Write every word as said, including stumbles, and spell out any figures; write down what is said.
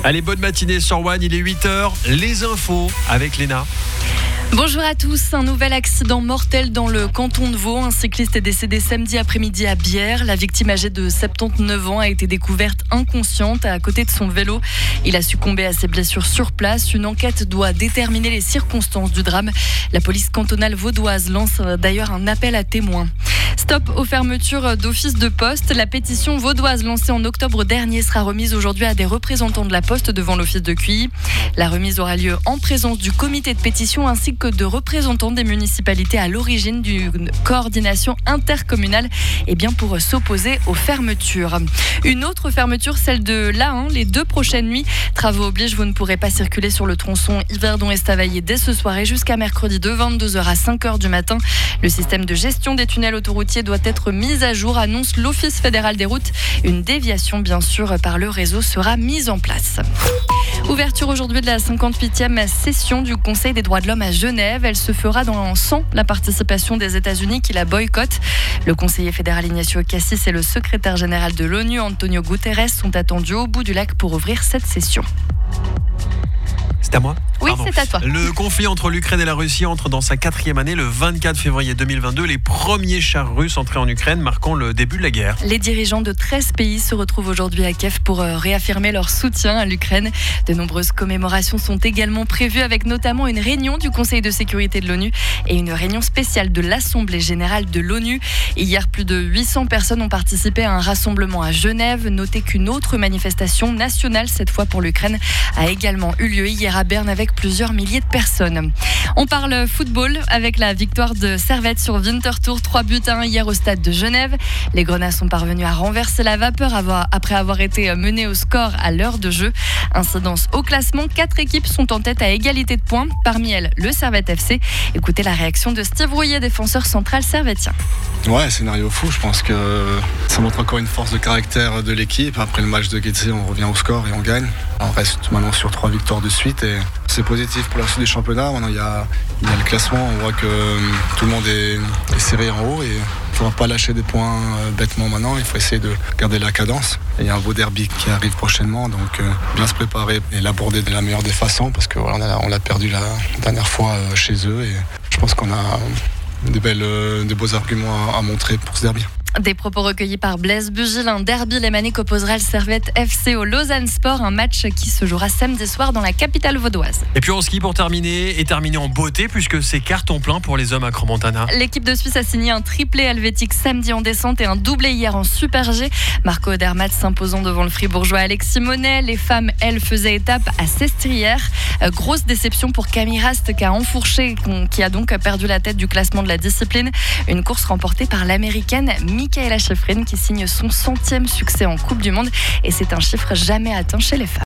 Allez, bonne matinée sur One, il est huit heures. Les infos avec Léna. Bonjour à tous. Un nouvel accident mortel dans le canton de Vaud. Un cycliste est décédé samedi après-midi à Bière. La victime âgée de soixante-dix-neuf ans a été découverte inconsciente à côté de son vélo. Il a succombé à ses blessures sur place. Une enquête doit déterminer les circonstances du drame. La police cantonale vaudoise lance d'ailleurs un appel à témoins. Stop aux fermetures d'offices de poste. La pétition vaudoise lancée en octobre dernier sera remise aujourd'hui à des représentants de la Poste devant l'office de Q I. La remise aura lieu en présence du comité de pétition ainsi que de représentants des municipalités à l'origine d'une coordination intercommunale et bien pour s'opposer aux fermetures. Une autre fermeture, celle de l'A un, les deux prochaines nuits. Travaux obligent, vous ne pourrez pas circuler sur le tronçon Yverdon-Estavayer dès ce soir et jusqu'à mercredi de vingt-deux heures à cinq heures du matin. Le système de gestion des tunnels autoroutiers doit être mis à jour, annonce l'Office fédéral des routes. Une déviation, bien sûr, par le réseau sera mise en place. Ouverture aujourd'hui de la cinquante-huitième session du Conseil des droits de l'homme à Genève. Elle se fera dans, sans la participation des États-Unis qui la boycottent. Le conseiller fédéral Ignacio Cassis et le secrétaire général de l'ONU, Antonio Guterres, sont attendus au bout du lac pour ouvrir cette session. C'est à moi ? Oui, Pardon. c'est à toi. Le conflit entre l'Ukraine et la Russie entre dans sa quatrième année. Le vingt-quatre février deux mille vingt-deux, les premiers chars russes entrés en Ukraine, marquant le début de la guerre. Les dirigeants de treize pays se retrouvent aujourd'hui à Kiev pour réaffirmer leur soutien à l'Ukraine. De nombreuses commémorations sont également prévues avec notamment une réunion du Conseil de sécurité de l'ONU et une réunion spéciale de l'Assemblée générale de l'ONU. Hier, plus de huit cents personnes ont participé à un rassemblement à Genève. Notez qu'une autre manifestation nationale, cette fois pour l'Ukraine, a également eu lieu hier à Berne avec plusieurs milliers de personnes. On parle football avec la victoire de Servette sur Winterthur, trois buts à un hier au stade de Genève. Les Grenats sont parvenus à renverser la vapeur après avoir été menés au score à l'heure de jeu. Incidence au classement, quatre équipes sont en tête à égalité de points. Parmi elles, le Servette F C. Écoutez la réaction de Steve Rouillet, défenseur central servettien. Ouais, scénario fou, je pense que ça montre encore une force de caractère de l'équipe. Après le match de Guetze, on revient au score et on gagne. On reste maintenant sur trois victoires de suite et c'est positif pour la suite du championnat. Maintenant, il y a, il y a le classement, on voit que tout le monde est, est serré en haut et il ne faudra pas lâcher des points bêtement maintenant. Il faut essayer de garder la cadence. Et il y a un beau derby qui arrive prochainement, donc euh, bien se préparer et l'aborder de la meilleure des façons parce que voilà, on, a, on l'a perdu la dernière fois chez eux et je pense qu'on a des, belles, des beaux arguments à, à montrer pour ce derby. Des propos recueillis par Blaise Bugil. Un derby lémanique opposera le Servette F C au Lausanne Sport, un match qui se jouera samedi soir dans la capitale vaudoise. Et puis en ski pour terminer, et terminer en beauté puisque c'est carton plein pour les hommes à Crans-Montana. L'équipe de Suisse a signé un triplé helvétique samedi en descente et un doublé hier en Super G. Marco Odermatt s'imposant devant le fribourgeois Alexis Monet. Les femmes, elles, faisaient étape à Sestrières. Euh, grosse déception pour Camille Rast qui a enfourché, qui a donc perdu la tête du classement de la discipline. Une course remportée par l'américaine Michaela Schifrin qui signe son centième succès en Coupe du Monde et c'est un chiffre jamais atteint chez les femmes.